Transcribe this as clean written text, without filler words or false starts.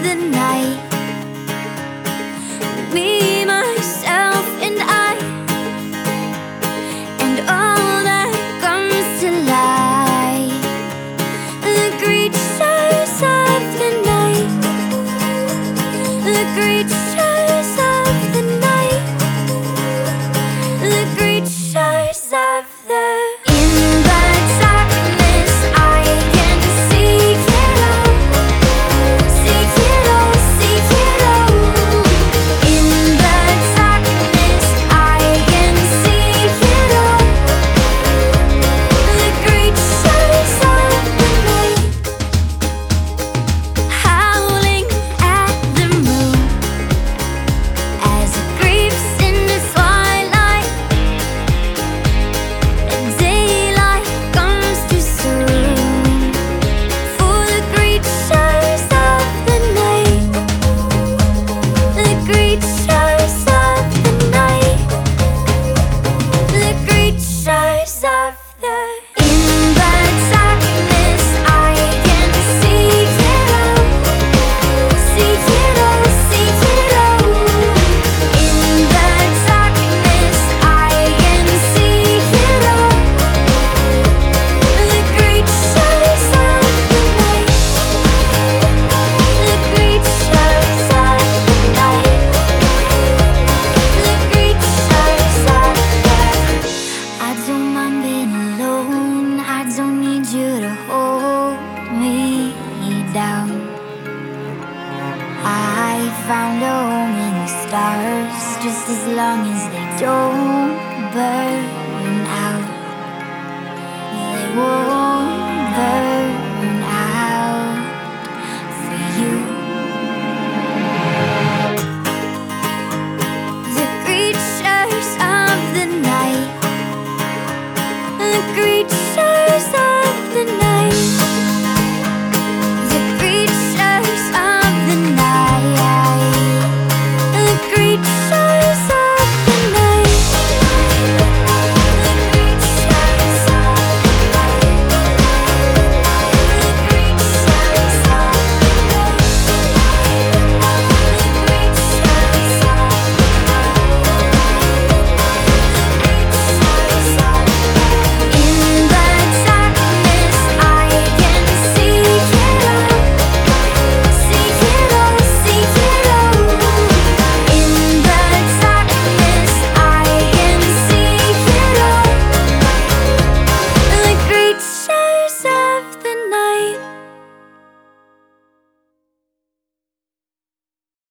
the night. Me, myself, and I, and all that comes to light. The creatures of the night, the creatures of the night, the creatures of the in the darkness I can seek it all, seek it all, seek it all. In the darkness I can seek it all. The creatures of the night, howling at the moon as it creeps into twilight. Daylight comes too soon for the creatures of the night, the creatures of the night, the creatures of the in the darkness I can seek it all, seek it all, seek it all. In the darkness I can seek it all. The creatures of the night, the creatures of the night, the creatures of the I don't mind being alone, I don't need you to hold me down. I found a home in the stars, just as long as they don't burn